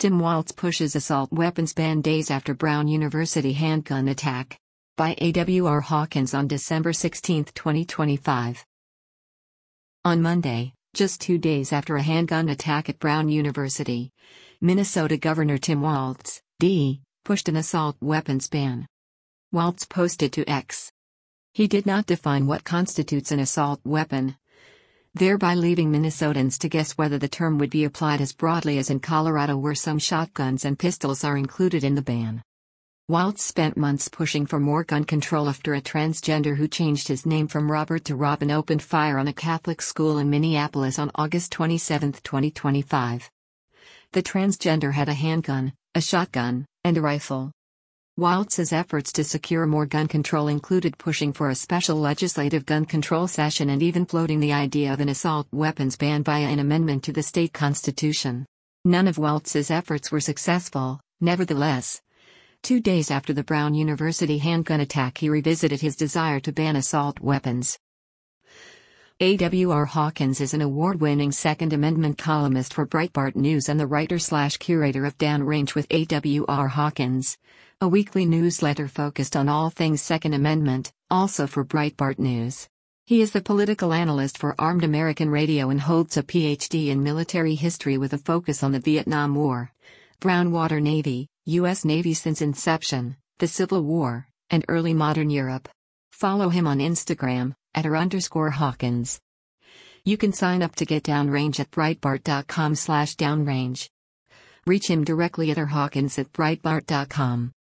Tim Walz pushes assault weapons ban days after Brown University handgun attack. By A.W.R. Hawkins on December 16, 2025. On Monday, just 2 days after a handgun attack at Brown University, Minnesota Governor Tim Walz, D., pushed an assault weapons ban. Walz posted to X. He did not define what constitutes an assault weapon, thereby leaving Minnesotans to guess whether the term would be applied as broadly as in Colorado, where some shotguns and pistols are included in the ban. Walz spent months pushing for more gun control after a transgender who changed his name from Robert to Robin opened fire on a Catholic school in Minneapolis on August 27, 2025. The transgender had a handgun, a shotgun, and a rifle. Walz's efforts to secure more gun control included pushing for a special legislative gun control session and even floating the idea of an assault weapons ban via an amendment to the state constitution. None of Walz's efforts were successful. Nevertheless, 2 days after the Brown University handgun attack, he revisited his desire to ban assault weapons. A.W.R. Hawkins is an award-winning Second Amendment columnist for Breitbart News and the writer/curator of Downrange with A.W.R. Hawkins, a weekly newsletter focused on all things Second Amendment, also for Breitbart News. He is the political analyst for Armed American Radio and holds a Ph.D. in military history with a focus on the Vietnam War, Brown Water Navy, U.S. Navy since inception, the Civil War, and early modern Europe. Follow him on Instagram, @r_Hawkins. You can sign up to get Downrange at Breitbart.com/downrange. Reach him directly at rhawkins@breitbart.com.